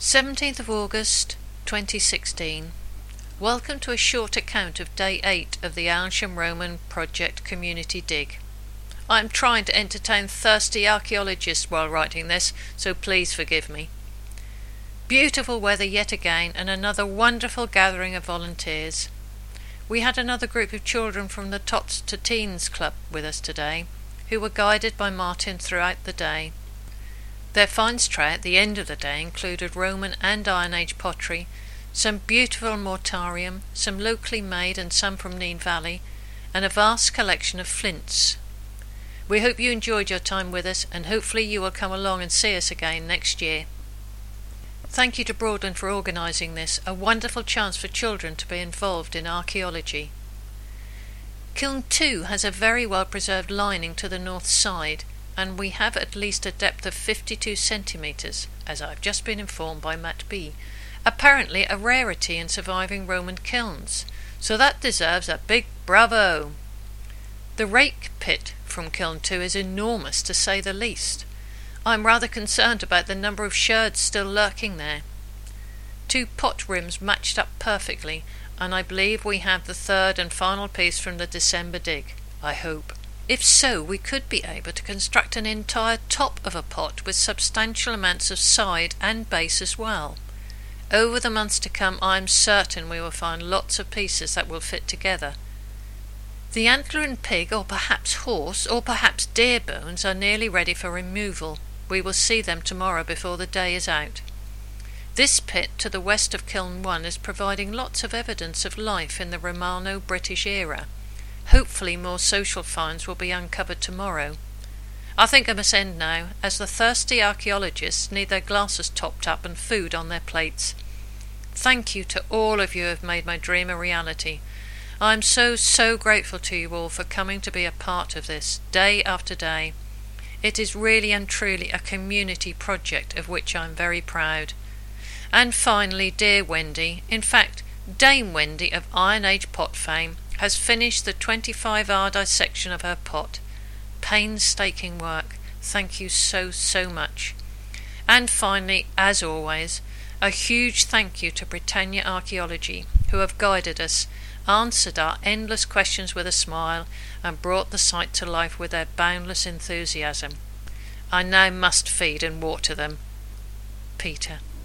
17th of August 2016. Welcome to a short account of Day 8 of the Aylsham Roman Project Community Dig. I am trying to entertain thirsty archaeologists while writing this, so please forgive me. Beautiful weather yet again, and another wonderful gathering of volunteers. We had another group of children from the Tots to Teens Club with us today, who were guided by Martin throughout the day. Their finds tray at the end of the day included Roman and Iron Age pottery, some beautiful mortarium, some locally made and some from Nene Valley, and a vast collection of flints. We hope you enjoyed your time with us, and hopefully you will come along and see us again next year. Thank you to Broadland for organising this, a wonderful chance for children to be involved in archaeology. Kiln 2 has a very well preserved lining to the north side, and we have at least a depth of 52 centimetres, as I have just been informed by Matt B. Apparently a rarity in surviving Roman kilns, so that deserves a big bravo. The rake pit from Kiln 2 is enormous, to say the least. I am rather concerned about the number of sherds still lurking there. 2 pot rims matched up perfectly, and I believe we have the third and final piece from the December dig, I hope. If so, we could be able to construct an entire top of a pot with substantial amounts of side and base as well. Over the months to come, I am certain we will find lots of pieces that will fit together. The antler and pig, or perhaps horse, or perhaps deer bones are nearly ready for removal. We will see them tomorrow before the day is out. This pit to the west of Kiln 1 is providing lots of evidence of life in the Romano-British era. Hopefully more social finds will be uncovered tomorrow. I think I must end now, as the thirsty archaeologists need their glasses topped up and food on their plates. Thank you to all of you who have made my dream a reality. I am so grateful to you all for coming to be a part of this, day after day. It is really and truly a community project of which I am very proud. And finally, dear Wendy, in fact, Dame Wendy of Iron Age pot fame, has finished the 25-hour dissection of her pot. Painstaking work. Thank you so much. And finally, as always, a huge thank you to Britannia Archaeology, who have guided us, answered our endless questions with a smile, and brought the site to life with their boundless enthusiasm. I now must feed and water them. Peter.